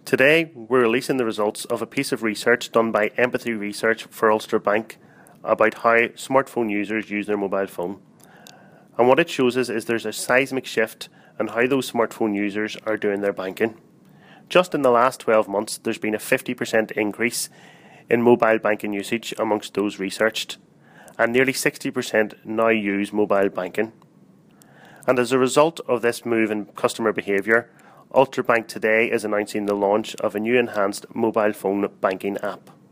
Today, we're releasing the results of a piece of research done by Empathy Research for Ulster Bank about how smartphone users use their mobile phone. And what it shows us is there's a seismic shift in how those smartphone users are doing their banking. Just in the last 12 months, there's been a 50% increase in mobile banking usage amongst those researched, and nearly 60% now use mobile banking. And as a result of this move in customer behaviour, Ulster Bank today is announcing the launch of a new enhanced mobile phone banking app.